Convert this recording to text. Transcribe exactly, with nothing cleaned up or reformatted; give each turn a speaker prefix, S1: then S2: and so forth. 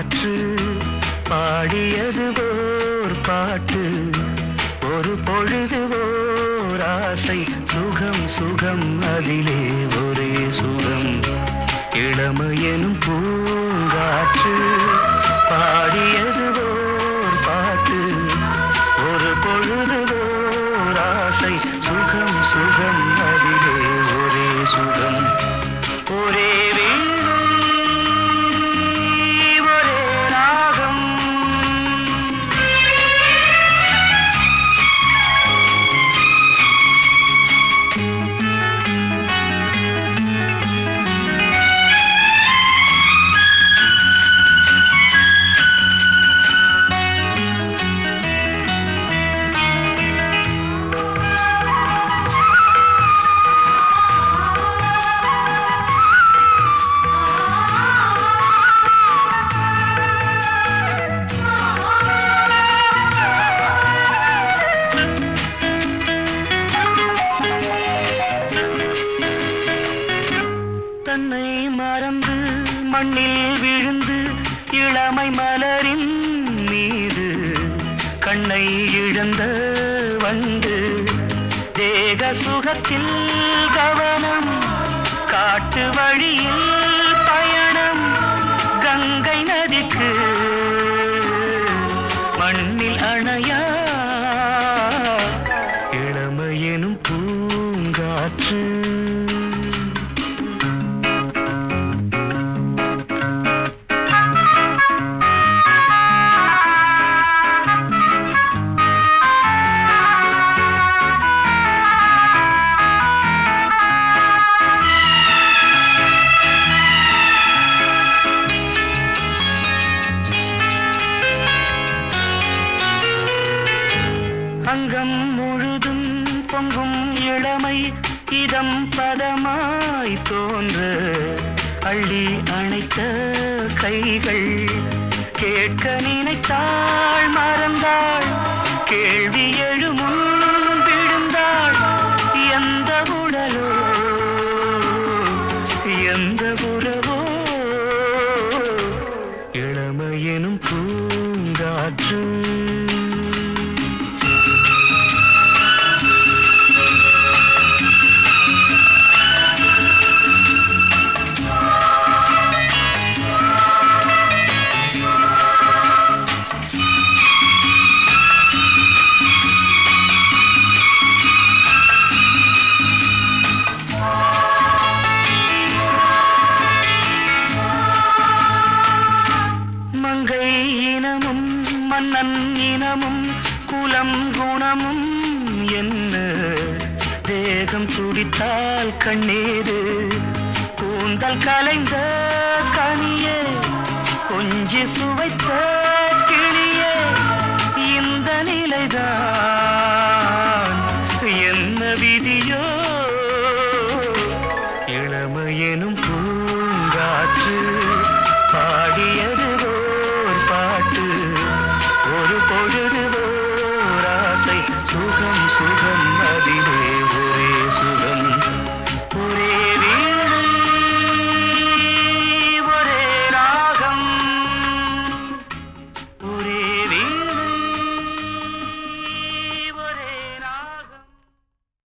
S1: காற்று பாடியது ஓர் பாட்டு ஒரு பொழுது ஓர் ஆசை சுகம் சுகம் அதிலே ஒரே சுகம் இளமையெனும் பூங்காற்று பாடியது ஓர் பாட்டு ஒரு பொழுது ஓர் ஆசை சுகம் சுகம் அதிலே ஒரே சுகம் ஒரே தன்னை மறந்து மண்ணில் விழுந்து இளமை மலரின் மீது கண்ணை இழந்த வந்து தேக சுகத்தில் கவனம் காட்டு வழியில் பயணம் கங்கை நதிக்கு மண்ணில் அணையா இளமையெனும் பூங்காற்று அங்கம் முழுதும் பொங்கும் இளமை இதம் பதமாய் தோன்ற அள்ளி அணைத்த கைகள் கேட்க நினைத்தாள் மறந்தாள் கேள்வி எழுமுன் விழுந்தாள் எந்த உடலோ எந்த உறவோ இளமையெனும் பூங்காற்று மங்கை இனமும் மன்னன் இனமும் குலம் குணமும் என்ன தேகம் துடித்தால் கண்ணீரு கூந்தல் கலைந்த கனியே கொஞ்சி சுவைத்த கிளியே இந்த நிலைதான்